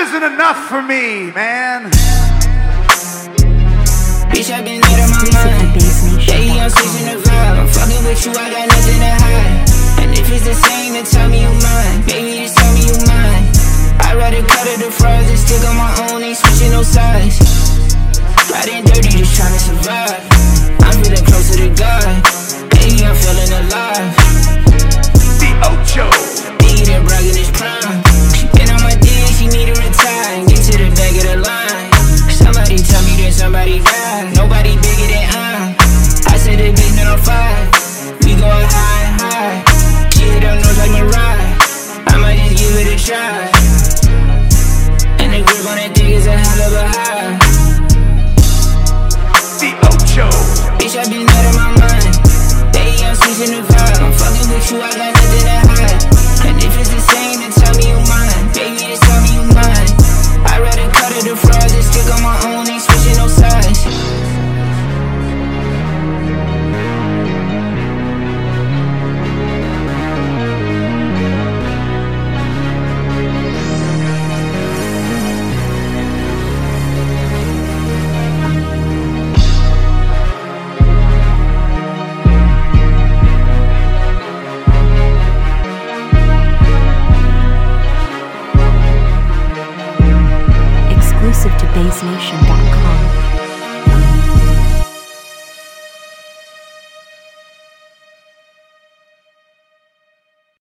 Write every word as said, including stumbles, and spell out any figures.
isn't enough for me, man. Bitch, I been out of my mind. Baby, I'm switching the vibe. I'm fucking with you, I got nothing to hide. And if it's the same, then tell me you mine. Baby, just tell me you mine. I'd rather cut it the fries and stick on my own, ain't switching no sides. Riding dirty, just trying to survive. I'm feeling closer to God. Baby, I'm feeling alive. The Ocho. Biggie than Bragg in his prime. She been on my dick, she need to retire and get to the back of the line. Somebody tell me that somebody died. Nobody bigger than I. I said the bitch not on fire. We going high and high. She hit them notes like Mariah. I might just give it a try. And the grip on that dick is a hell of a high. The Ocho. Bitch, I been out of my mind. Baby, I'm switching the vibe. I'm fucking with you, I got nothing to hide. And if it's the same, then tell me you mine. Baby, just tell me you mine. I'd rather cut it the fries and stick on my own, ain't switching no sides. Exclusive to Bass Nation dot com.